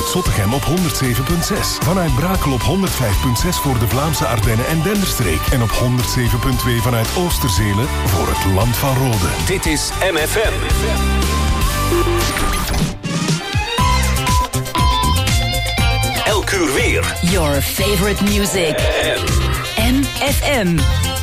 vanuit Zottegem op 107.6. Vanuit Brakel op 105.6 voor de Vlaamse Ardennen en Denderstreek. En op 107.2 vanuit Oosterzelen voor het Land van Rode. Dit is MFM. Elk uur weer. Your favorite music. MFM.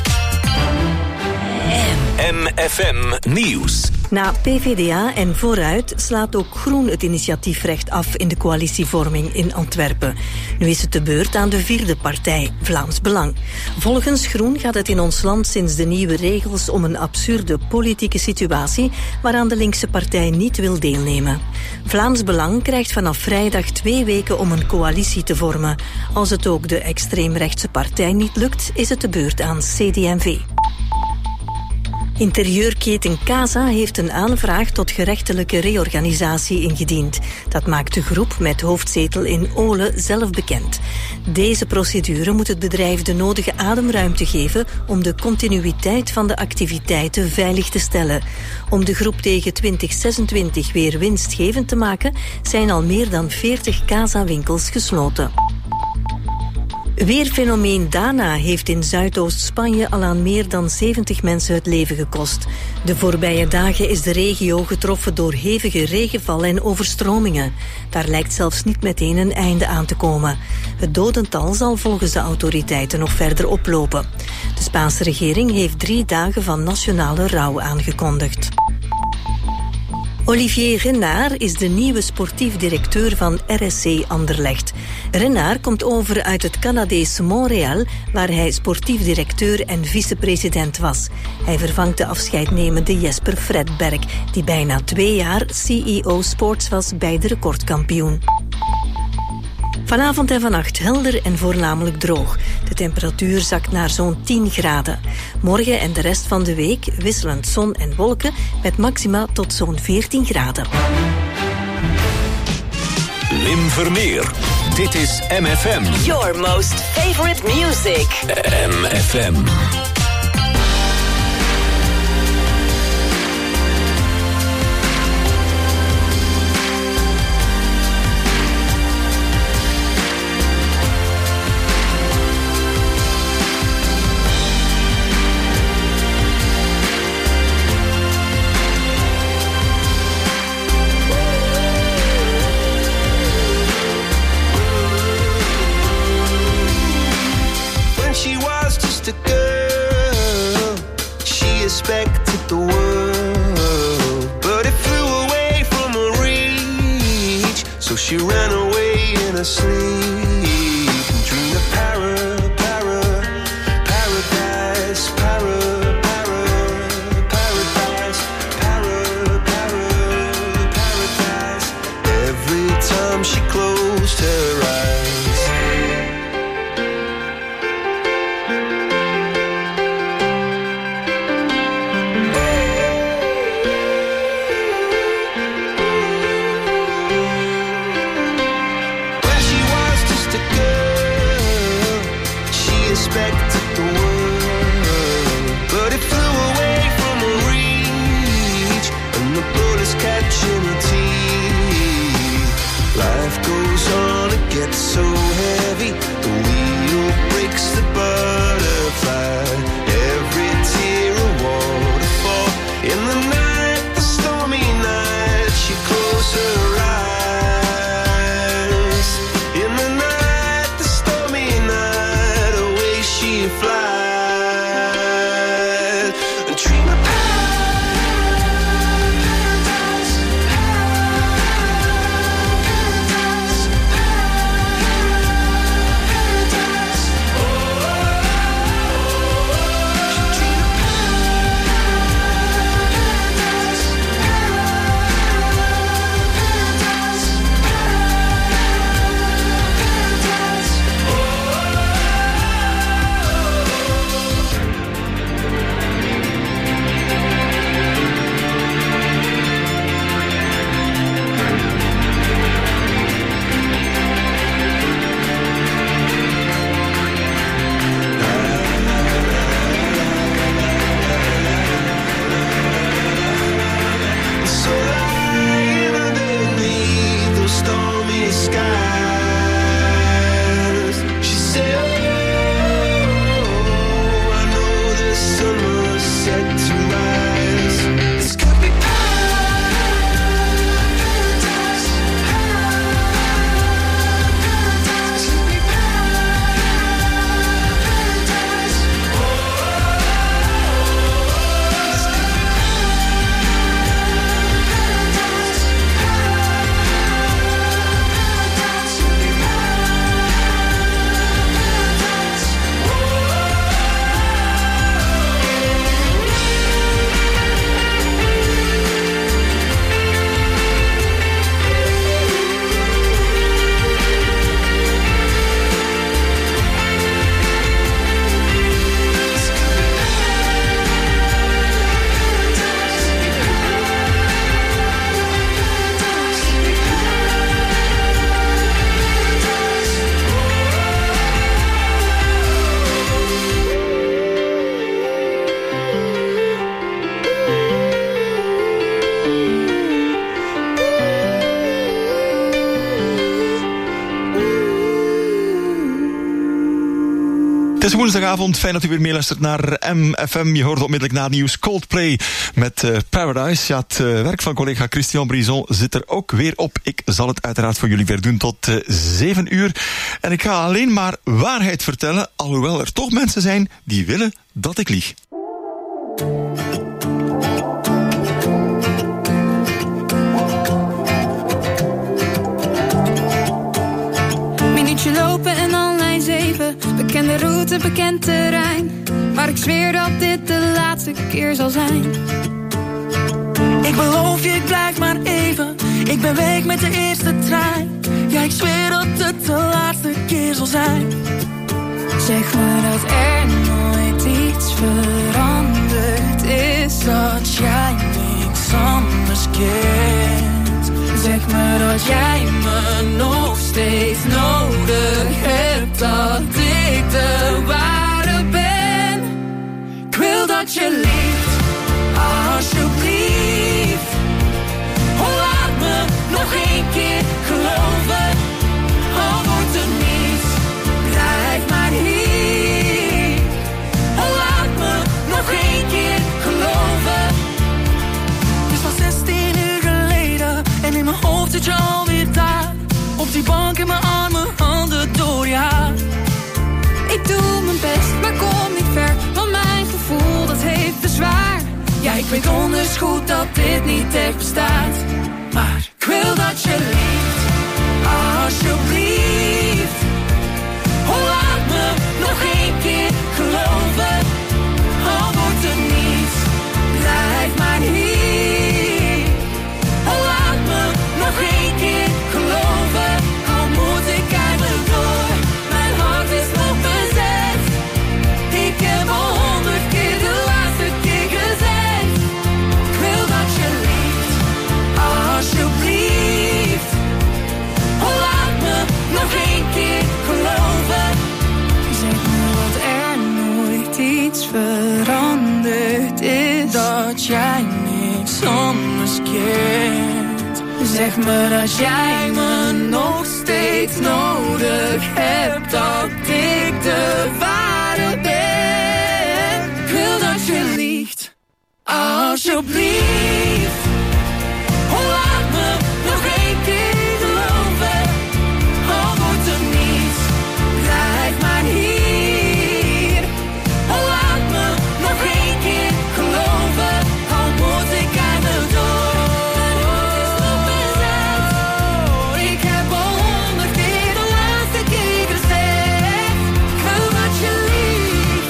MFM Nieuws. Na PvdA en Vooruit slaat ook Groen het initiatiefrecht af in de coalitievorming in Antwerpen. Nu is het de beurt aan de vierde partij, Vlaams Belang. Volgens Groen gaat het in ons land sinds de nieuwe regels om een absurde politieke situatie waaraan de linkse partij niet wil deelnemen. Vlaams Belang krijgt vanaf vrijdag 2 weken om een coalitie te vormen. Als het ook de extreemrechtse partij niet lukt, is het de beurt aan CD&V. Interieurketen Casa heeft een aanvraag tot gerechtelijke reorganisatie ingediend. Dat maakt de groep met hoofdzetel in Olen zelf bekend. Deze procedure moet het bedrijf de nodige ademruimte geven om de continuïteit van de activiteiten veilig te stellen. Om de groep tegen 2026 weer winstgevend te maken, zijn al meer dan 40 Casa-winkels gesloten. Weerfenomeen Dana heeft in Zuidoost-Spanje al aan meer dan 70 mensen het leven gekost. De voorbije dagen is de regio getroffen door hevige regenval en overstromingen. Daar lijkt zelfs niet meteen een einde aan te komen. Het dodental zal volgens de autoriteiten nog verder oplopen. De Spaanse regering heeft 3 dagen van nationale rouw aangekondigd. Olivier Renard is de nieuwe sportief directeur van RSC Anderlecht. Renard komt over uit het Canadese Montréal, waar hij sportief directeur en vicepresident was. Hij vervangt de afscheidnemende Jesper Fredberg, die bijna 2 jaar CEO Sports was bij de recordkampioen. Vanavond en vannacht helder en voornamelijk droog. De temperatuur zakt naar zo'n 10 graden. Morgen en de rest van de week wisselend zon en wolken met maxima tot zo'n 14 graden. Wim Vermeer. Dit is MFM. Your most favorite music. MFM. Expected the world, but it flew away from her reach. So she ran away in her sleep and dreamed of paradise, paradise, paradise. Every time she closed her eyes. Expected the world, but it flew away from her reach, and the bullets catching her teeth. Life goes on, it gets so heavy, the wheel breaks the butterfly. Every tear a waterfall. In the night, the stormy night, she closed her eyes. In the night, the stormy night, she flies and dream of paradise, paradise, paradise. skies. She said, oh, I know the sun was set to rise. This could be paradise. This could be paradise. Oh, this could be Het is woensdagavond, fijn dat u weer meeluistert naar MFM. Je hoort onmiddellijk na het nieuws Coldplay met Paradise. Ja, het werk van collega Christian Brison zit er ook weer op. Ik zal het uiteraard voor jullie weer doen tot 7 uur. En ik ga alleen maar waarheid vertellen, alhoewel er toch mensen zijn die willen dat ik lieg. Minuutje lopen en dan lijn 7. Bekende route, bekend terrein. Maar ik zweer dat dit de laatste keer zal zijn. Ik beloof je, ik blijf maar even. Ik ben weg met de eerste trein. Ja, ik zweer dat het de laatste keer zal zijn. Zeg me dat er nooit iets veranderd is. Dat jij niks anders kent. Zeg me dat jij me nog steeds nodig hebt. Dat ik de ware ben. Ik wil dat je liegt, alsjeblieft. Oh, laat me nog één keer geloven. Al wordt er niets, blijf maar hier. Oh, laat me nog één keer geloven. Het is al 16 uur geleden en in mijn hoofd zit je alweer daar. Op die bank in mijn armen, handen door je haar. Ik doe mijn best, maar kom niet ver. Want mijn gevoel, dat heeft bezwaar. Ja, ik weet donders goed dat dit niet echt bestaat. Maar ik wil dat je liegt, alsjeblieft. Oh, laat me nog één keer geloven. Al wordt er niets, blijf maar hier. Oh, laat me nog één keer geloven. Al moet ik eigenlijk door, mijn hart is nog bezet. Ik heb al 100 keer de laatste keer gezegd. Ik wil dat je liegt, alsjeblieft. Oh, laat me nog één keer geloven. Zeg me dat er nooit iets veranderd is. Dat jij niks anders kent. Zeg me dat jij me nog steeds nodig hebt. Dat ik de ware ben. Ik wil dat je liegt, alsjeblieft. Oh, laat me nog één keer geloven. Al wordt er niets, blijf maar hier. Oh, laat me nog één keer geloven. Al moet ik eigenlijk door, mijn hart is nog bezet. Ik heb al 100 keer de laatste keer gezegd. Ik wil dat je liegt,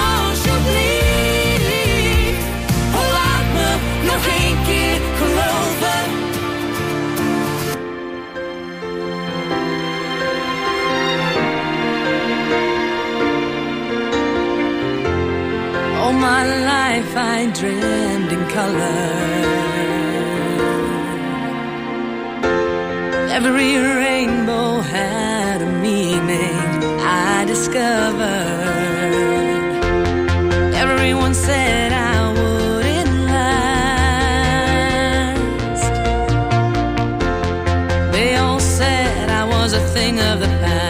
alsjeblieft. Oh, laat me nog één keer geloven. All my life I dreamed in color. Every rainbow had a meaning I discovered. Everyone said I wouldn't last. They all said I was a thing of the past.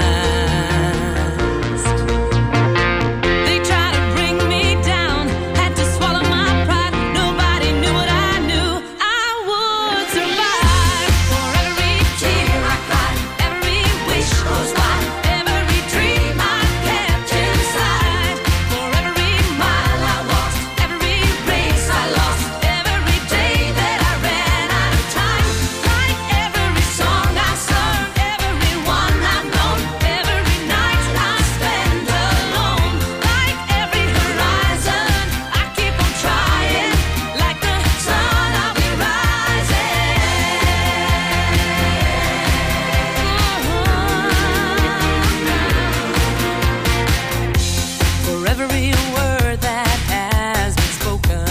They tried to bring me down, had to swallow my pride. Nobody knew what I knew. I would survive. For every tear I cried, every wish goes by, every dream I kept inside. For every mile I walked, every race I lost, every day that I ran out of time. Like every song I sung, everyone I've known, every night I spend alone. Like every horizon, I keep on trying. Like the sun, I'll be rising. For every word that has been spoken,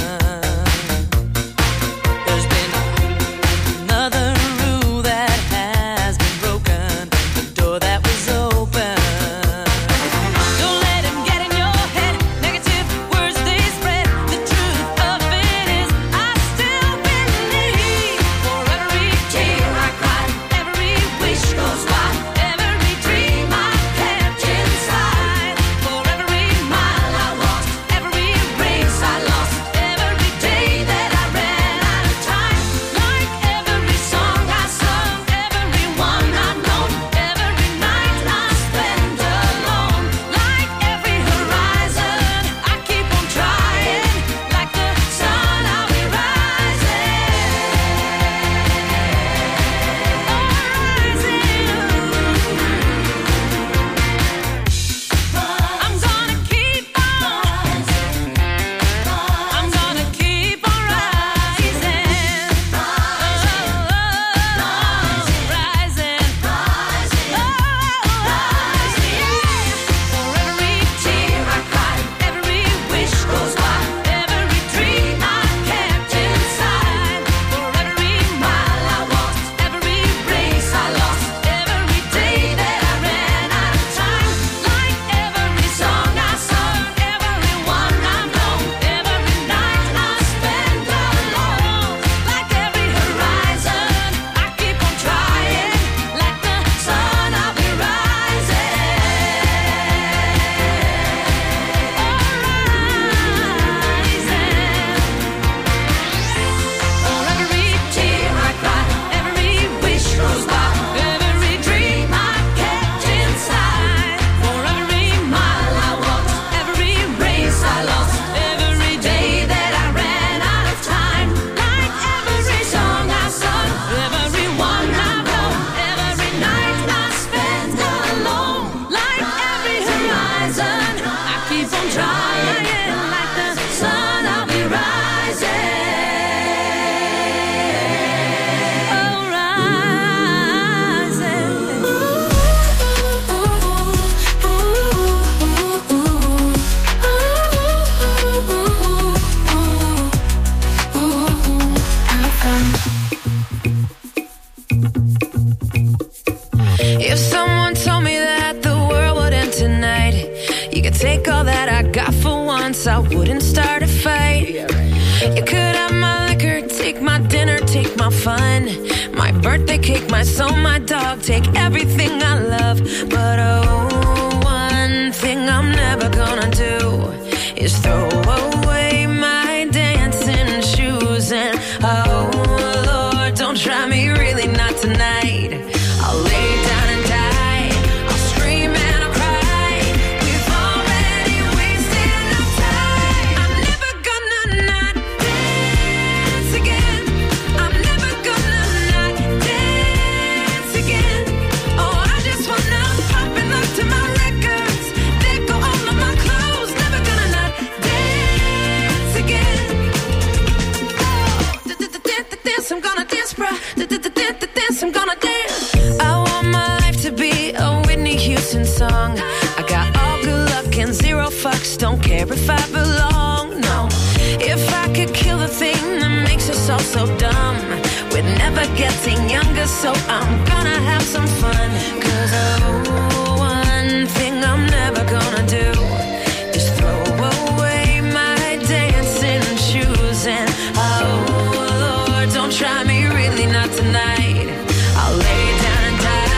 there's been another rule that has been broken. The door that was open. Don't let him get in your head. Negative words they spread. The truth of it is, I still believe. For every tear I cried, every wish goes by, every dream I kept inside. For every mile I walked, every race I lost, every day that I ran out of time. Like every song I sung, everyone I've known, every night I spend alone. Like every horizon, I keep on trying. Like the sun, I'll be rising. I'm gonna keep on. I'm gonna keep on rising. Rising. For every tear I cried, every wish goes by, every dream I kept inside. For every mile I walked, every race I lost, every day that I ran out of time. Like every song I sung, everyone I've known, every night I spend alone. Like every horizon, I keep on trying. Like the sun, I'll be rising. For every tear I cry, every wish goes by, every dream I kept inside. For every mile I walked, every race I lost, every day that I ran out of time. Like every song I sung, everyone I've known, every night I spend alone. Like every horizon, I keep on trying. Like the sun, I'll be rising. If someone told me that the world would end tonight, you could take all that I got for once, I wouldn't start a fight. You could have my liquor, take my dinner, take my fun, my birthday cake, my soul, my dog, take everything I love. But oh, one thing I'm never gonna do is throw away my dancing shoes. And oh Lord, don't try me, really not tonight. I'll lay down and die, I'll scream and I'll cry. We've already wasted enough time. I'm never gonna not dance again. I'm never gonna not dance again. Oh, I just wanna pop and look to my records. They go all of my clothes. Never gonna not dance again. Oh, dance, I'm gonna dance, bruh. Dance, I'm gonna dance. I want my life to be a Whitney Houston song. I got all good luck and zero fucks. Don't care if I belong, no. If I could kill the thing that makes us all so dumb, we're never getting younger, so I'm gonna have some fun. 'Cause oh, one thing I'm never gonna do is throw away my dancing shoes. And oh Lord, don't try me, really not tonight. I'll lay down and die.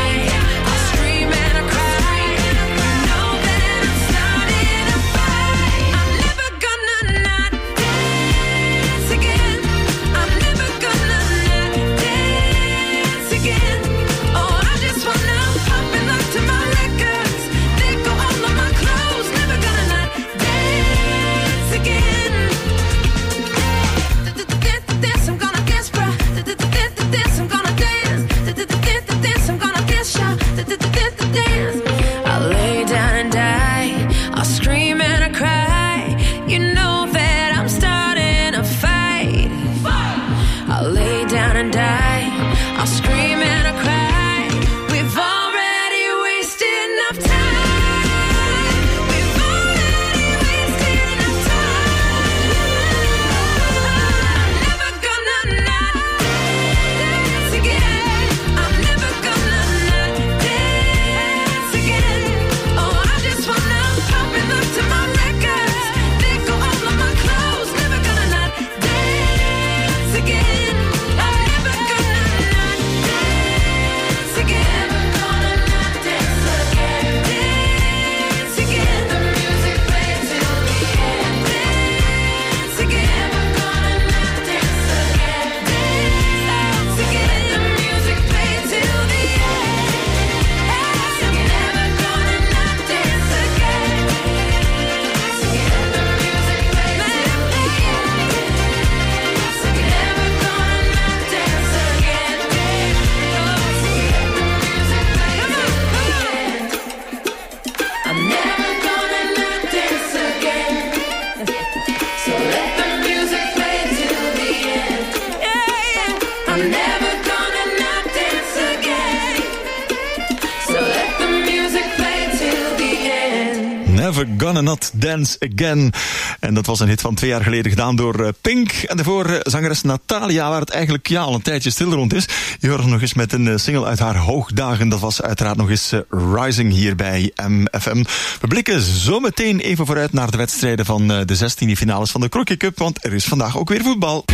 Never Gonna Not Dance Again. En dat was een hit van 2 jaar geleden gedaan door Pink. En daarvoor zangeres Natalia, waar het eigenlijk al een tijdje stil rond is. Je hoort nog eens met een single uit haar hoogdagen. Dat was uiteraard nog eens Rising hier bij MFM. We blikken zo meteen even vooruit naar de wedstrijden van de 16e finales van de Crocky Cup. Want er is vandaag ook weer voetbal.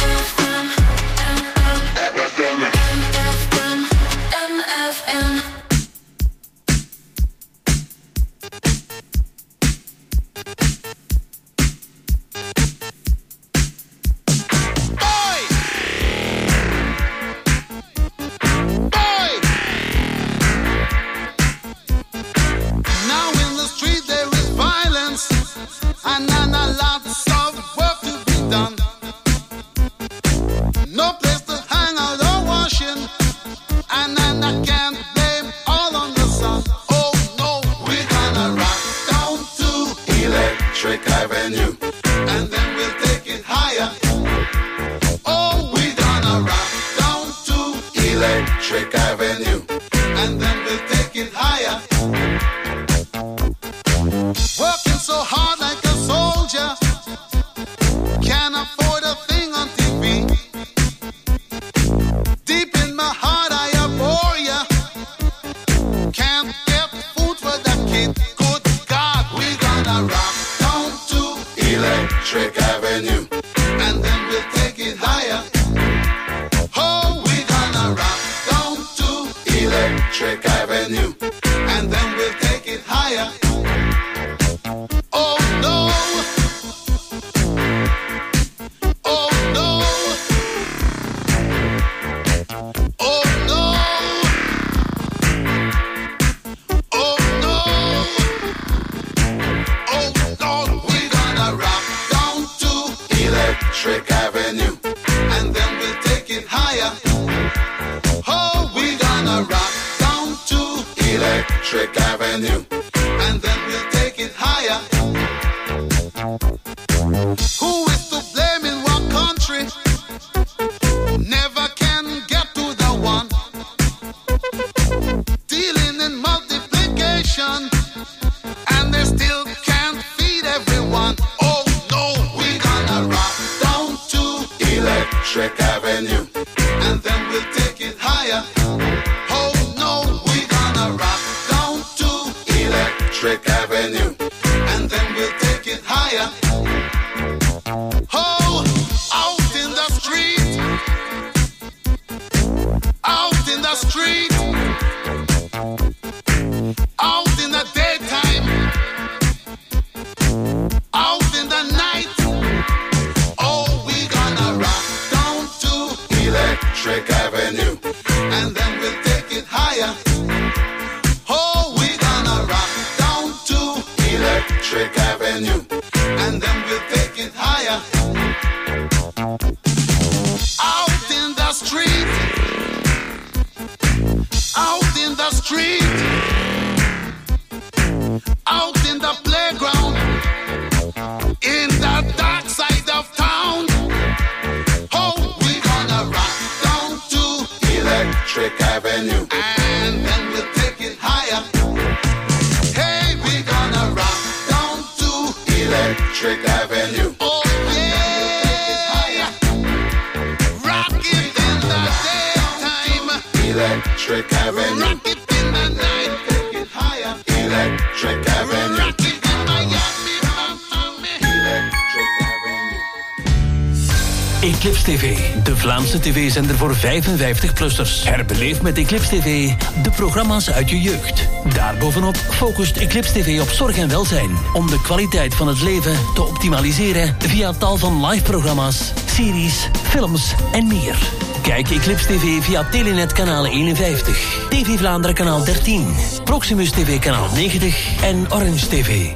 Eclipse TV, de Vlaamse tv-zender voor 55-plussers. Herbeleef met Eclipse TV de programma's uit je jeugd. Daarbovenop focust Eclipse TV op zorg en welzijn, om de kwaliteit van het leven te optimaliseren via tal van live-programma's, series, films en meer. Kijk Eclipse TV via Telenet kanaal 51, TV Vlaanderen kanaal 13, Proximus TV kanaal 90 en Orange TV.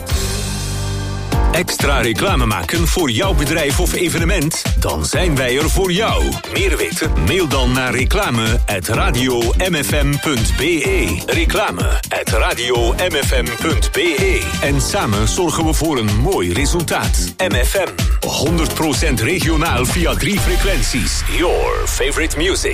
Extra reclame maken voor jouw bedrijf of evenement? Dan zijn wij er voor jou. Meer weten? Mail dan naar reclame@radiomfm.be. Reclame@radiomfm.be. En samen zorgen we voor een mooi resultaat. MFM. 100% regionaal via 3 frequenties. Your favorite music.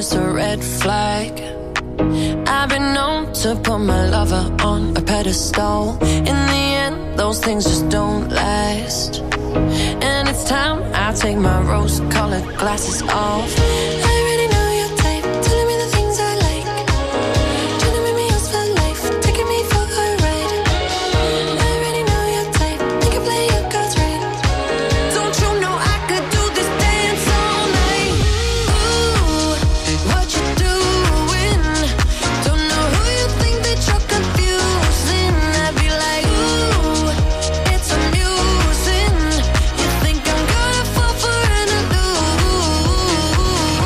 was a red flag. I've been known to put my lover on a pedestal. In the end, those things just don't last. And it's time I take my rose-colored glasses off. I already know your type, telling me the things I like. Trying to make me yours for life, taking me for a ride. I already know your type, you can play your cards right. Don't you know I could do this dance all night? Ooh, what you doing? Don't know who you think that you're confusing. I'd be like, ooh, it's amusing. You think I'm gonna fall for an illusion?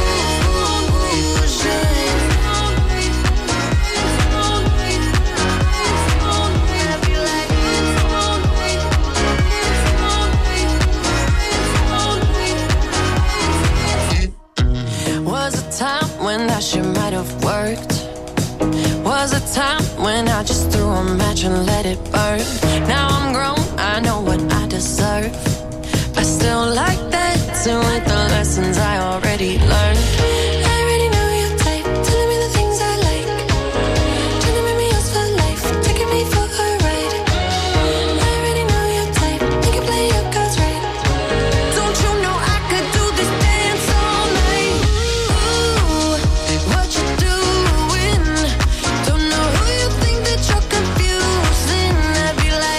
I'd be like, was a time when that shit might have worked. Was a time when I just threw a match and let it burn. Now I'm grown, I know what I deserve. I still like dancing with the lessons I already learned. I already know your type, telling me the things I like. Trying to make me yours for life, taking me for a ride. I already know your type, you can play your cards right. Don't you know I could do this dance all night? Ooh, what you doing? Don't know who you think that you're confusing. I'd be like,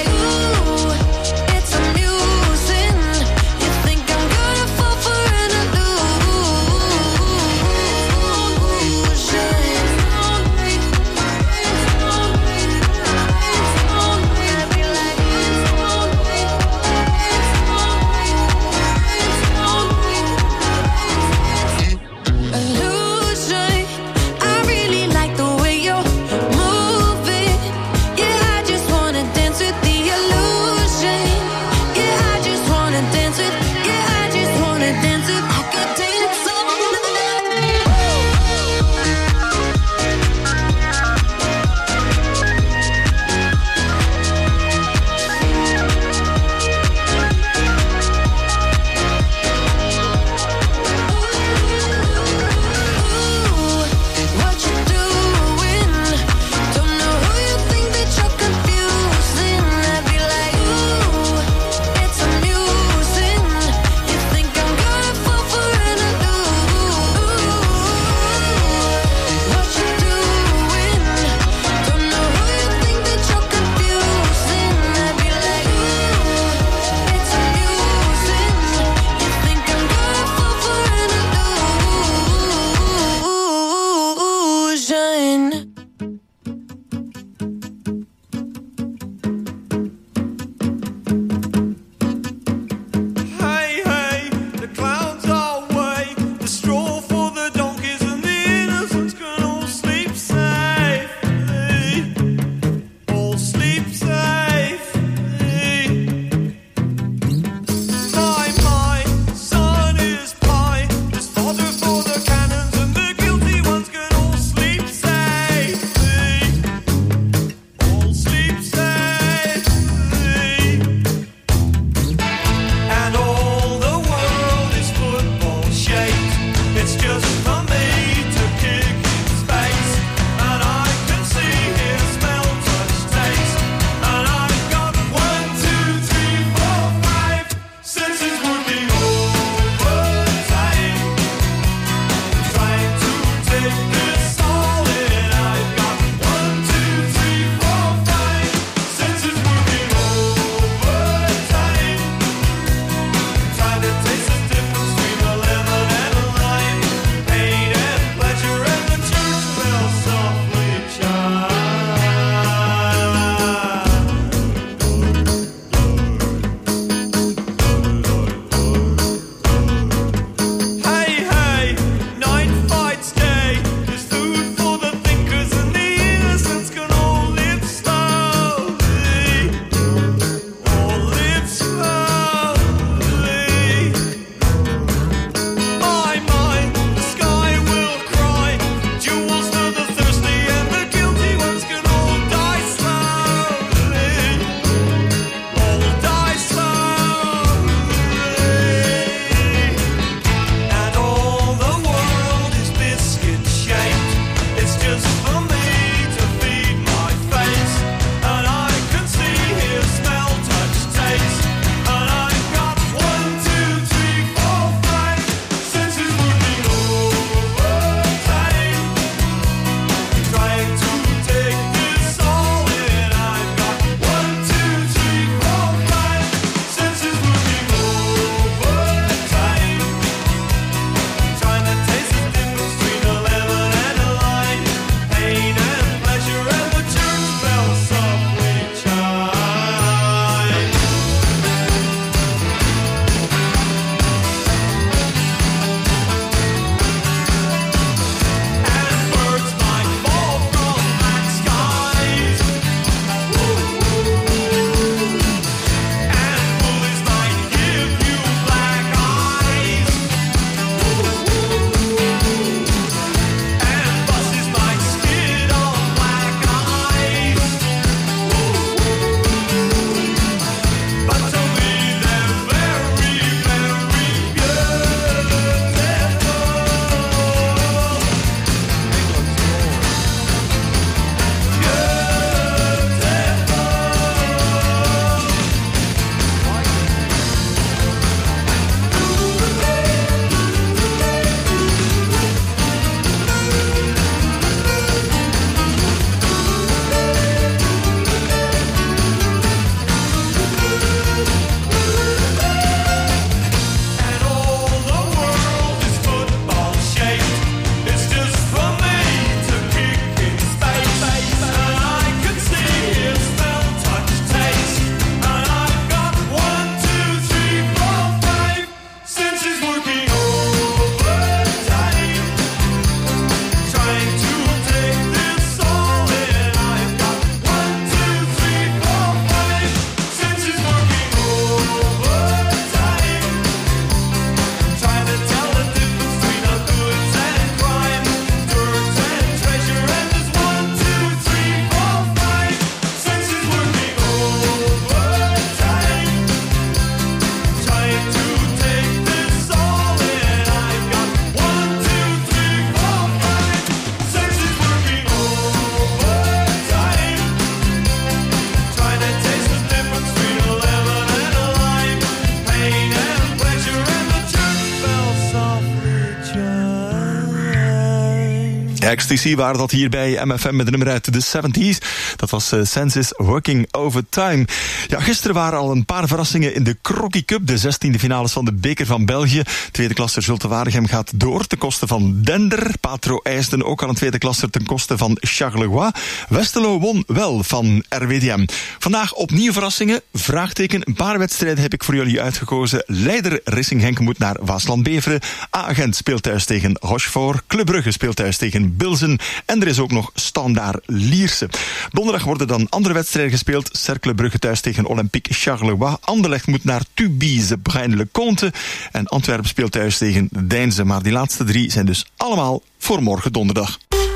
Ecstasy waren dat hier bij MFM met de nummer uit de 70s. Dat was Senses Working Overtime. Ja, gisteren waren al een paar verrassingen in de Crocky Cup, de 16e finales van de Beker van België. Tweede klasser Zulte Waregem gaat door ten koste van Dender. Patro IJsden ook al een tweede klasser ten koste van Charleroi. Westerlo won wel van RWDM. Vandaag opnieuw verrassingen. Vraagteken. Een paar wedstrijden heb ik voor jullie uitgekozen. Leider Racing Genk moet naar Waasland-Beveren. A-Gent speelt thuis tegen Rochefort. Club Brugge speelt thuis tegen Bilzen. En er is ook nog Standaard Lierse. Donderdag worden dan andere wedstrijden gespeeld. Cercle Brugge thuis tegen Olympique Charleroi. Anderlecht moet naar Tubize Braine-le-Comte. En Antwerpen speelt thuis tegen Deinze. Maar die laatste drie zijn dus allemaal voor morgen donderdag.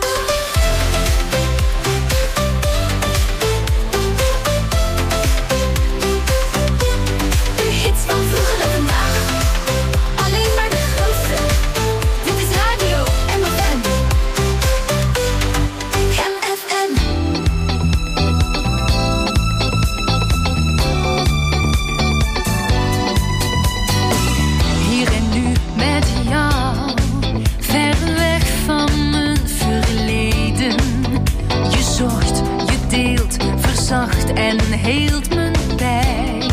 Zacht en heelt mijn pijn.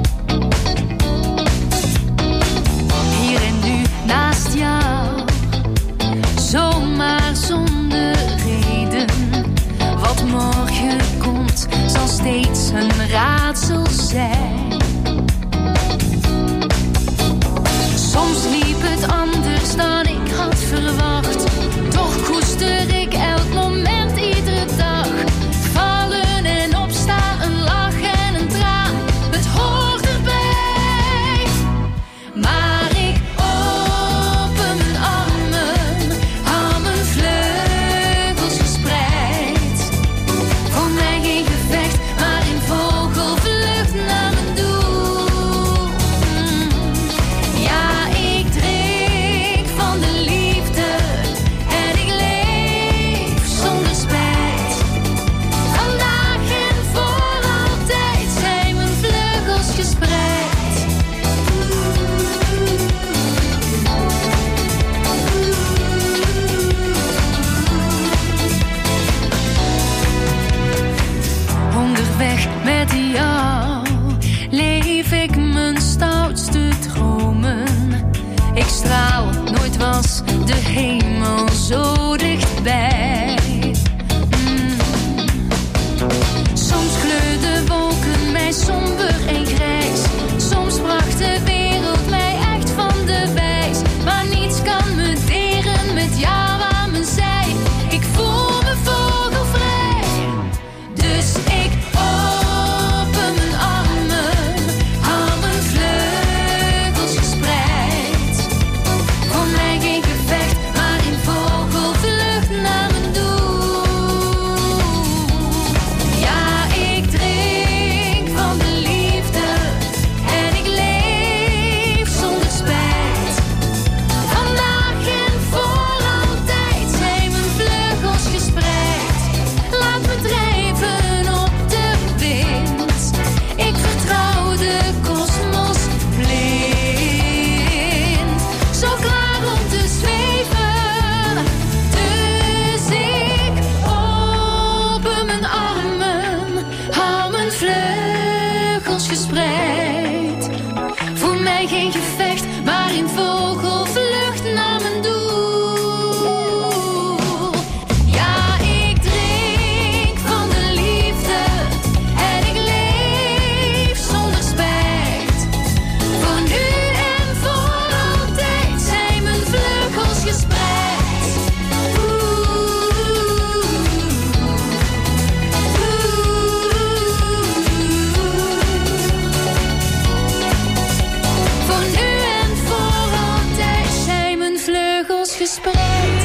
Hier en nu naast jou, zomaar zonder reden. Wat morgen komt, zal steeds een raadsel zijn. Soms liep het anders dan ik had verwacht. Toch koester ik elk moment, iedere dag. Nooit was de hemel zo dichtbij. Soms kleurden wolken mij somber en grijs. Soms bracht de wereld mij echt van de wijs. Maar niets kan me deren met jou aan mijn zij. Ik voel me vogelvrij. Dus ik open mijn armen, hou mijn vleugels gespreid. Voor mij geen gevecht, maar in vogelvlucht naar mijn doel. Ja, ik drink van de liefde en ik leef zonder spijt. Vandaag en voor altijd zijn mijn vleugels gespreid. Laat me drijven op de wind. Ik vertrouw de kosmos blind. Zo klaar om te zweven. Dus ik open mijn armen, hou mijn vleugels gespreid. Voor mij geen gevecht, maar in vogelvlucht naar mijn doel. Ja, ik drink van de liefde en ik leef zonder spijt. Voor nu en voor altijd zijn mijn vleugels gespreid. Voor nu en voor altijd zijn mijn vleugels gespreid.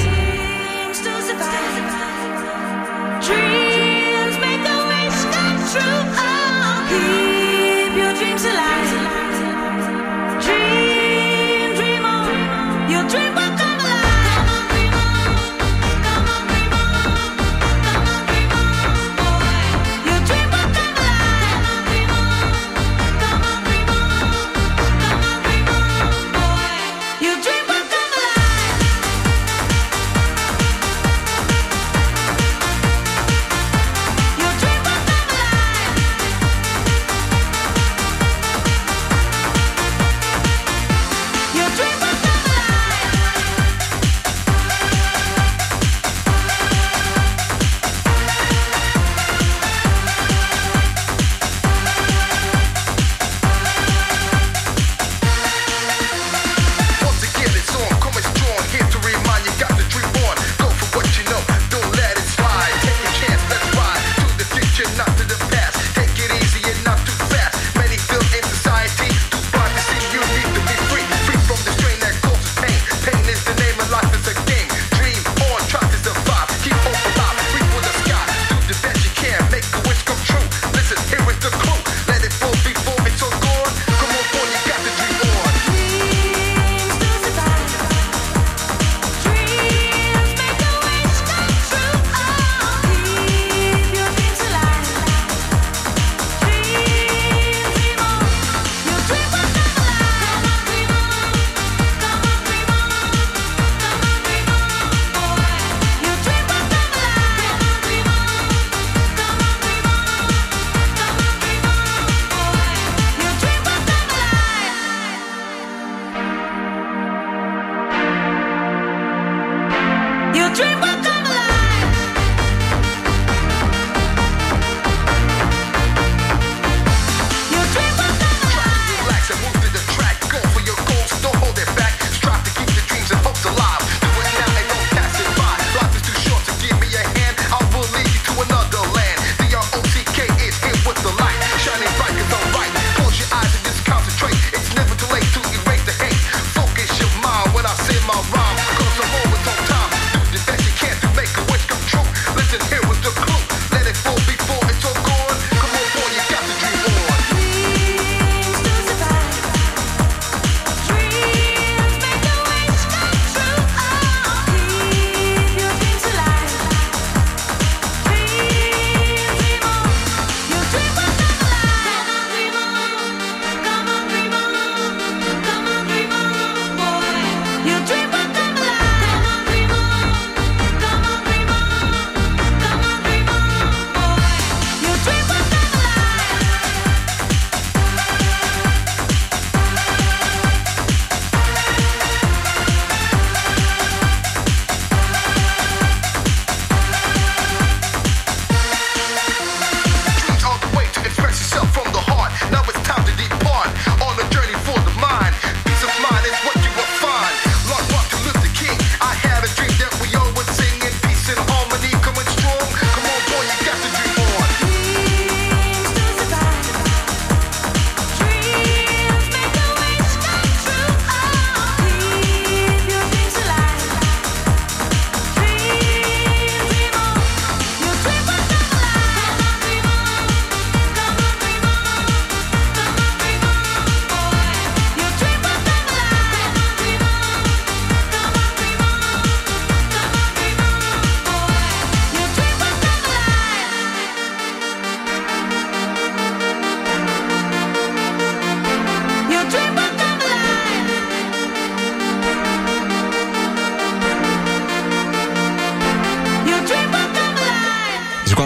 Dreams make a wish come true. Oh, keep your dreams alive. Dream, dream on. Your dream will come alive. Come on, dream on. Come on, dream on. Come on, dream on, boy. Your dream will come alive. Come on, dream on. Come on, dream on. Come on, dream on, boy. Your dream will come alive.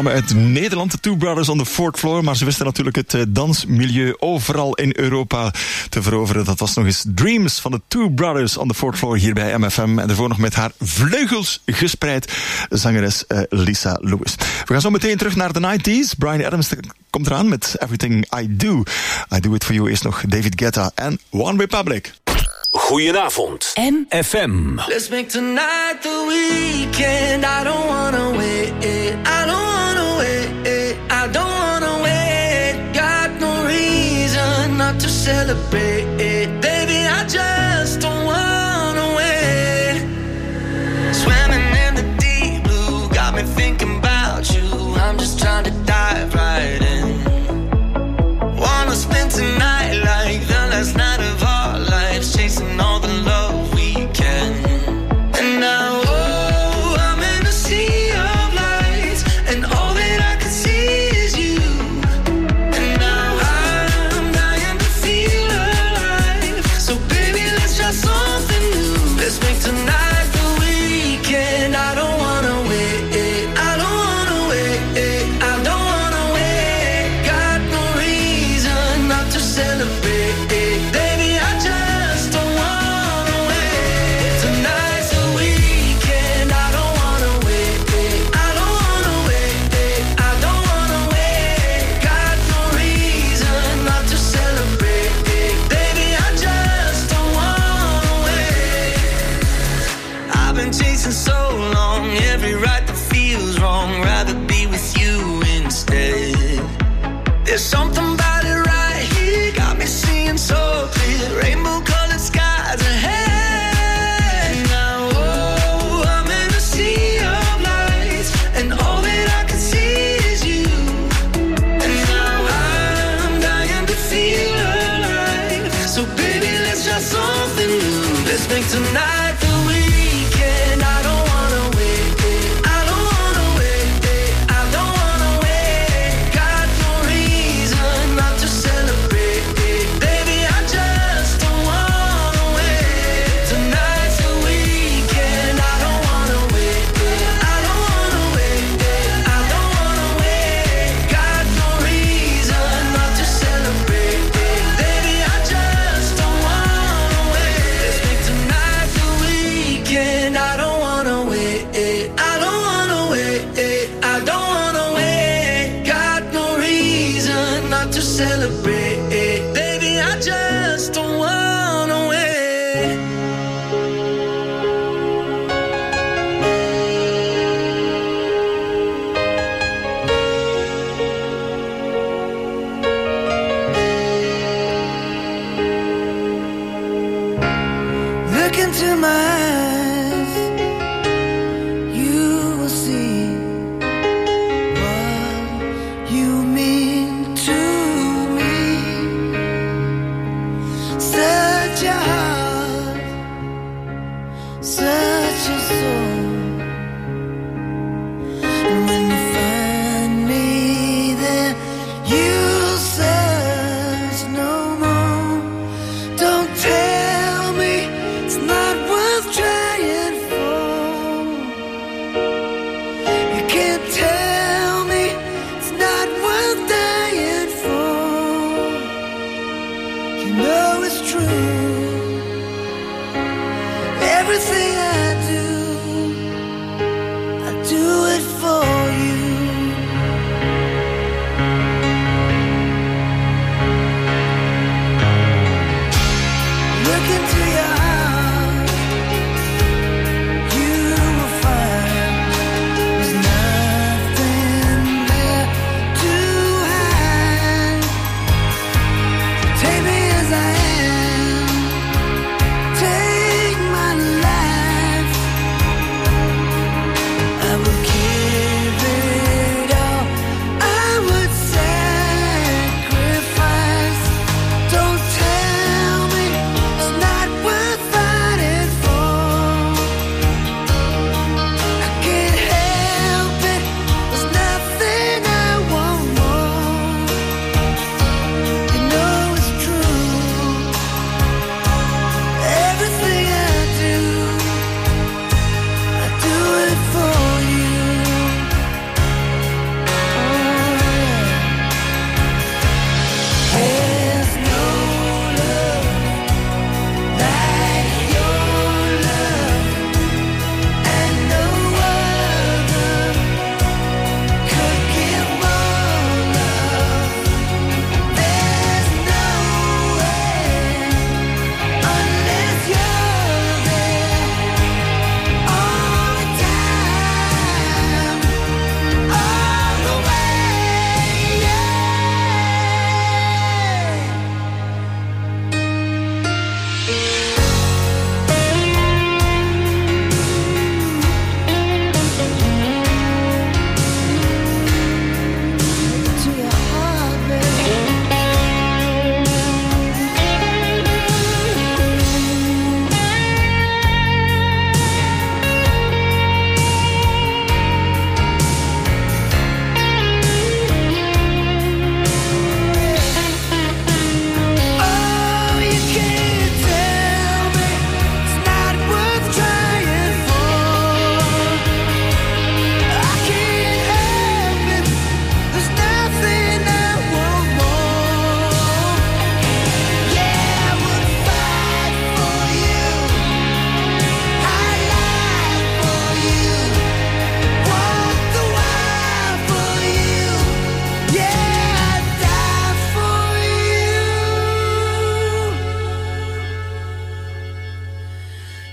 kwamen uit Nederland, de Two Brothers on the Fourth Floor. Maar ze wisten natuurlijk het dansmilieu overal in Europa te veroveren. Dat was nog eens Dreams van de Two Brothers on the Fourth Floor hier bij MFM. En daarvoor nog met haar vleugels gespreid zangeres Lisa Lewis. We gaan zo meteen terug naar de 90s. Bryan Adams komt eraan met Everything I Do. I Do It For You is nog David Guetta en One Republic. Goedenavond. MFM. Let's make tonight the weekend. I don't wanna wait. I don't wanna wait. I don't wanna wait. Got no reason not to celebrate. Baby, I just don't wanna wait. Swimming in the deep blue got me thinking about you. I'm just trying to dive right in. Wanna spend tonight like the last night of our lives, chasing all the love we can. And now, oh, I'm in a sea of lights, and all that I can see is you. And now I'm dying to feel alive. So baby, let's try something new. Let's make tonight the weekend. I don't wanna wait. I don't wanna wait. I don't wanna wait. Got no reason not to celebrate. Baby, I just don't wanna wait. Tonight's the weekend. I don't wanna wait. I don't wanna wait. I don't wanna wait. Got no reason not to celebrate. Baby, I just don't wanna wait. I've been chasing so long, every right that feels wrong. Rather be with you instead. There's something about it right here, got me seeing so clear. Rainbow-colored skies ahead. Now, oh, I'm in a sea of lights, and all that I can see is you. And now I'm dying to feel alive. So baby, let's try something new. Let's make tonight the weekend. I don't wanna wait. I don't wanna wait. I don't wanna wait. Got no reason not to celebrate. Baby, I just don't wanna wait. Tonight's the weekend. I don't wanna wait. I don't wanna wait. I don't wanna wait. Got no reason not to celebrate. Baby, I just don't wanna wait. Let's make tonight the weekend. I don't wanna wait. I don't wanna wait. I don't wanna wait. Got no reason not to celebrate. Baby, I just don't wanna wait. Look into my eyes, you will see what you mean to me.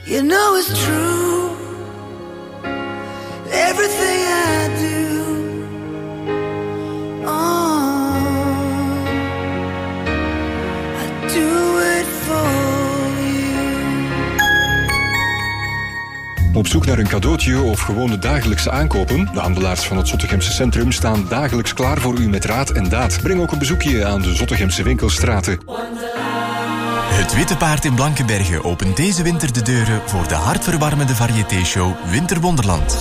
You know it's true. Everything I do, oh, I do it for you. Op zoek naar een cadeautje of gewoon de dagelijkse aankopen? De handelaars van het Zottegemse centrum staan dagelijks klaar voor u met raad en daad. Breng ook een bezoekje aan de Zottegemse winkelstraten. Het Witte Paard in Blankenberge opent deze winter de deuren voor de hartverwarmende variété-show Winterwonderland.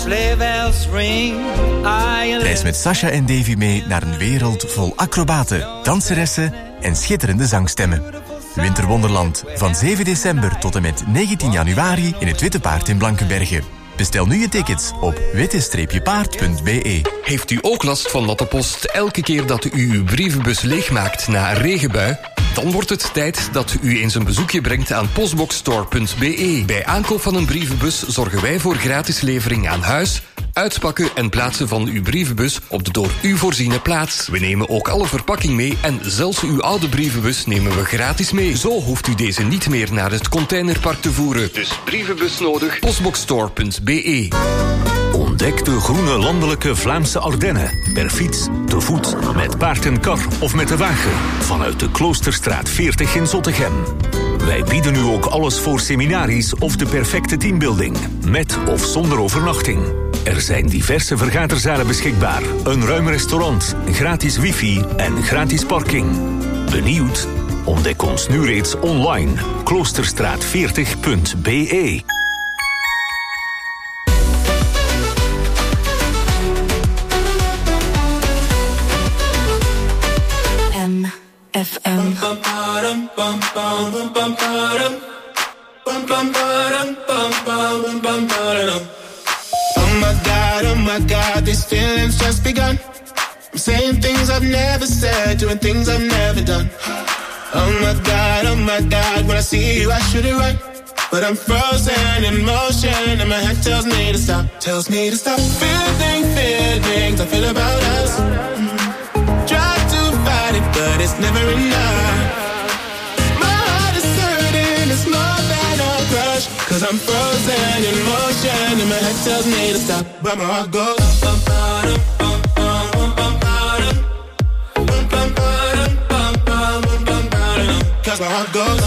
Reis met Sasha en Davy mee naar een wereld vol acrobaten, danseressen en schitterende zangstemmen. Winterwonderland van 7 december tot en met 19 januari in het Witte Paard in Blankenberge. Bestel nu je tickets op witte-paard.be. Heeft u ook last van natte post elke keer dat u uw brievenbus leegmaakt na een regenbui? Dan wordt het tijd dat u eens een bezoekje brengt aan postboxstore.be. Bij aankoop van een brievenbus zorgen wij voor gratis levering aan huis, uitpakken en plaatsen van uw brievenbus op de door u voorziene plaats. We nemen ook alle verpakking mee en zelfs uw oude brievenbus nemen we gratis mee. Zo hoeft u deze niet meer naar het containerpark te voeren. Dus brievenbus nodig, postboxstore.be. Ontdek de groene landelijke Vlaamse Ardennen. Per fiets, te voet, met paard en kar of met de wagen. Vanuit de Kloosterstraat 40 in Zottegem. Wij bieden u ook alles voor seminaries of de perfecte teambuilding. Met of zonder overnachting. Er zijn diverse vergaderzalen beschikbaar. Een ruim restaurant, gratis wifi en gratis parking. Benieuwd? Ontdek ons nu reeds online. Kloosterstraat40.be. FM. Oh my God, these feelings just begun. I'm saying things I've never said, doing things I've never done. Oh my God, when I see you I should it right. But I'm frozen in motion and my head tells me to stop. Tells me to stop feelings I feel about us. Try to fight it, but it's never enough. My heart is hurting, it's more than a crush. Cause I'm frozen in motion and my head tells me to stop. But my heart goes cause my heart goes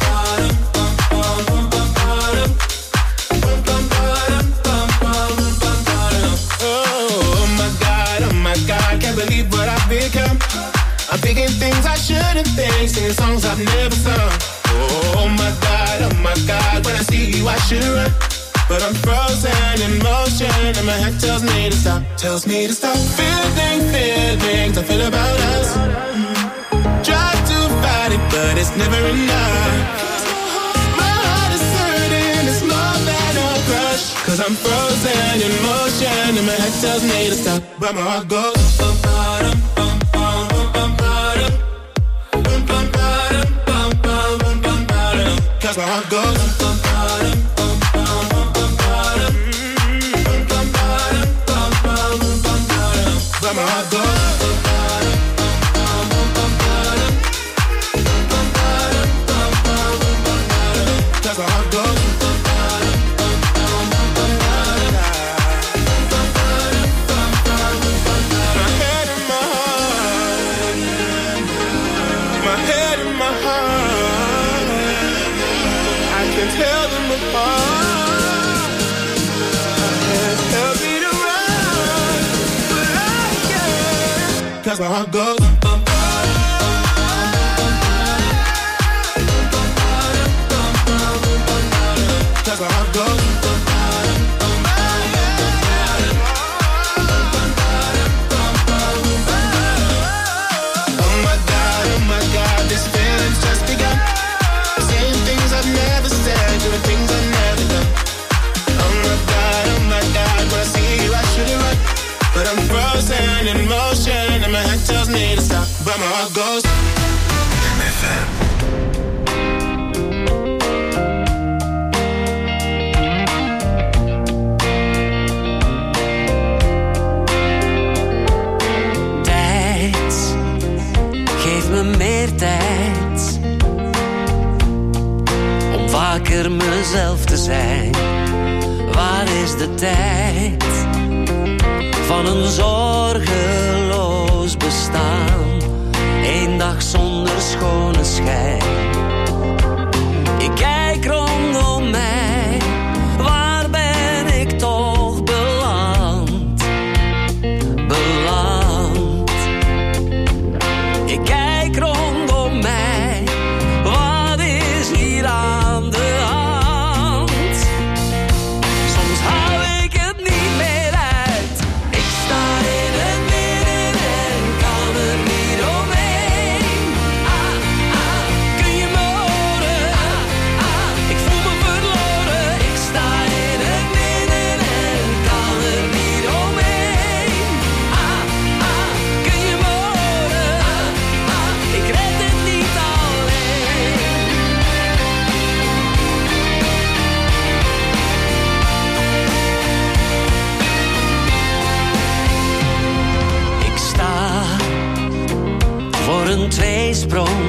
oh my God, can't believe what I've become. I'm thinking things I shouldn't think, singing songs I've never sung. Oh my God, when I see you I should run. But I'm frozen in motion and my head tells me to stop. Tells me to stop feelings I feel about us. Try to fight it, but it's never enough. My heart is hurting, it's more than a crush. Cause I'm frozen in motion and my head tells me to stop. But my heart goes cause my heart goes but my heart goes cause my heart goes my head and my heart, my head and my heart, I can tell them apart. Tell me to run, but I can't. Cause my heart goes cause my heart goes oh my God, these feelings just begun. Saying things I've never said, doing things I've never done. Oh my God, when I see you I should it right. But I'm frozen in motion and my head tells me to stop. But my heart goes MFM. Geef me meer tijd om vaker weigер mezelf te zijn. Waar is de tijd van een zorgeloos bestaan? Eén dag zonder schone schijn. Ik kijk rondom mij, waar ben ik toch beland? Beland. Ik kijk rondom mij, wat is hier aan de hand? Soms hou ik het niet meer uit. Ik sta in het midden en kan er niet omheen. Kun je me horen? Ik voel me verloren. Ik sta in het midden en kan er niet omheen. Kun je me horen? Ik red het niet alleen. Ik sta voor een tweesprong.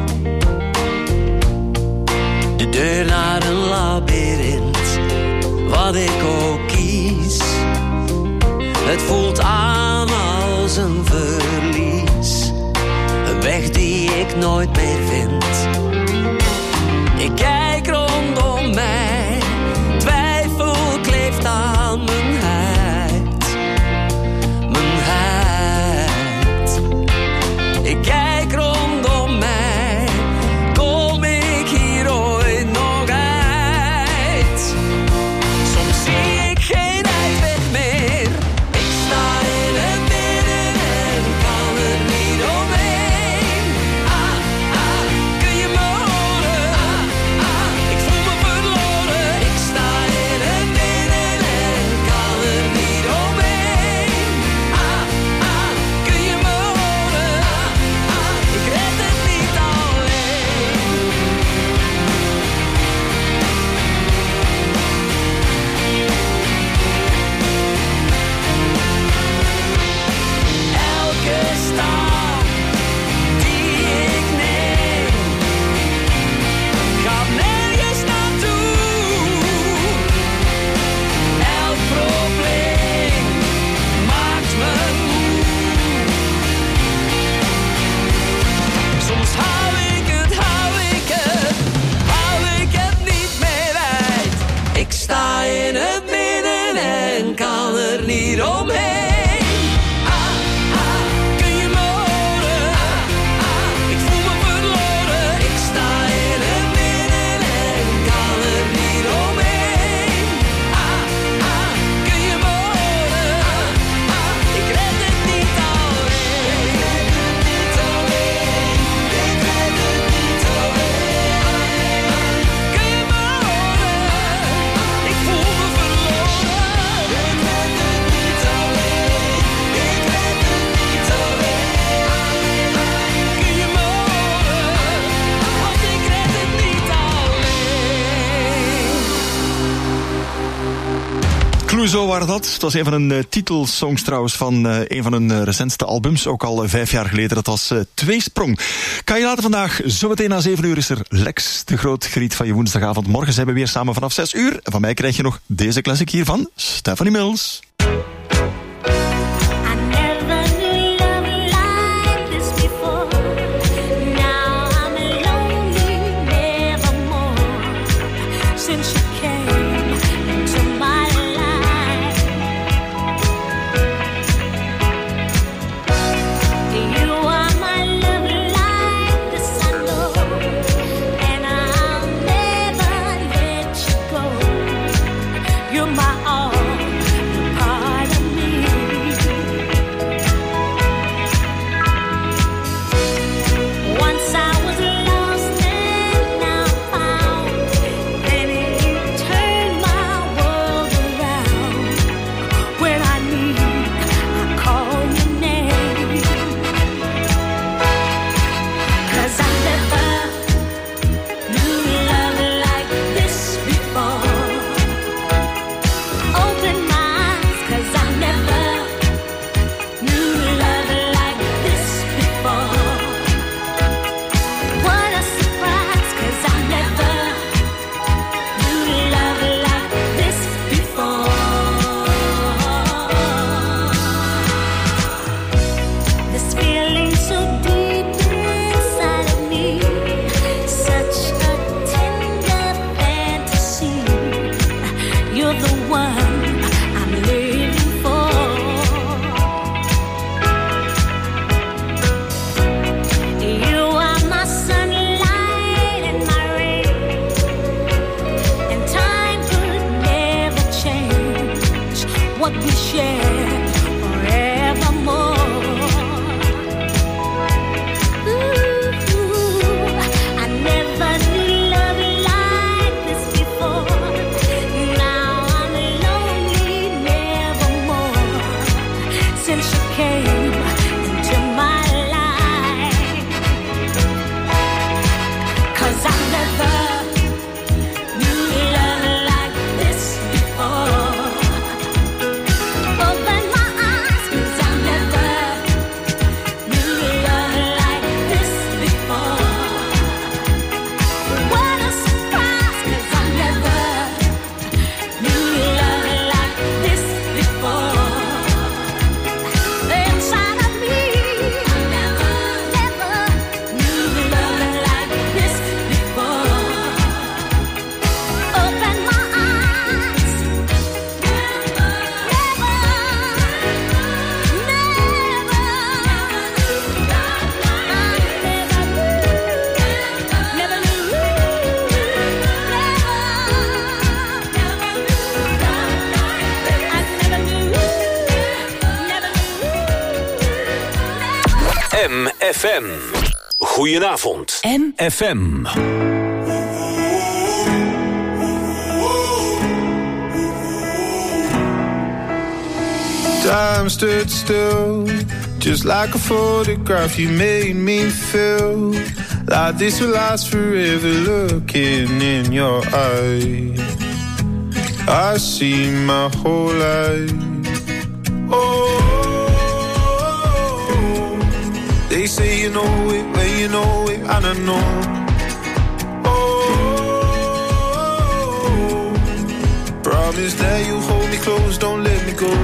De deur naar een labyrint. Wat ik ook kies, het voelt aan als een verlies. Een weg die ik nooit meer vind. Ik kijk rondom mij, twijfel kleeft aan mijn huid. Mijn huid. Ik kijk rondom mij, kom ik hier ooit nog uit? Soms zie ik geen uitweg meer. Ik sta in het midden en kan er niet omheen. Kun je me horen? Ik voel me verloren. Ik sta in het midden en kan er niet omheen. Kun je me horen? Ik red het niet alleen. Elke stap die ik neem gaat nergens naartoe. Elk probleem maakt me moe. Soms hou ik het niet meer uit. Ik sta in het midden en kan er niet omheen. Kun je me horen? Ik voel me verloren. Ik sta in het midden en kan er niet omheen. Kun je me horen? Ik red het niet alleen. Ik red het niet alleen. Kun je me horen? Ik voel me verloren. Ik red het niet alleen. Ik red het niet alleen. Kun je me horen? Want ik red het niet alleen. Clouseau waren dat. Het was een van hun titelsongs trouwens van een van hun recentste albums. Ook al 5 jaar geleden. Dat was Tweesprong. Kan je later vandaag, zometeen na 7 uur is er Lex, de groot geriet van je woensdagavond. Morgen zijn we weer samen vanaf 6 uur. En van mij krijg je nog deze classic hier van Stephanie Mills. Since you came into my life, you are my love light, the sun, and I'll never let you go. You're my all, FM. Goedenavond. FM. Time stood still, just like a photograph. You made me feel like this will last forever. Looking in your eyes, I see my whole life. Oh, they say you know it when you know it, and I know. Oh, promise that you hold me close, don't let me go.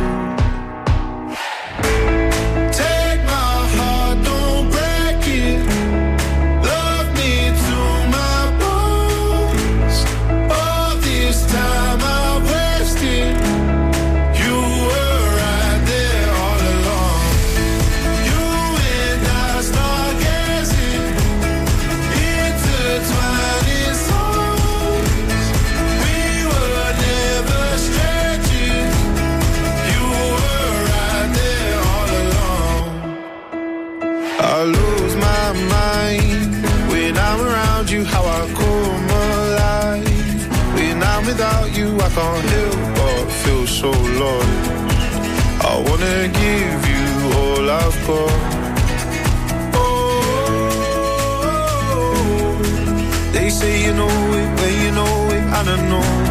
I lose my mind when I'm around you, how I come alive. When I'm without you, I can't help but feel so lost. I wanna give you all I've got. Oh, they say you know it when you know it, and I know.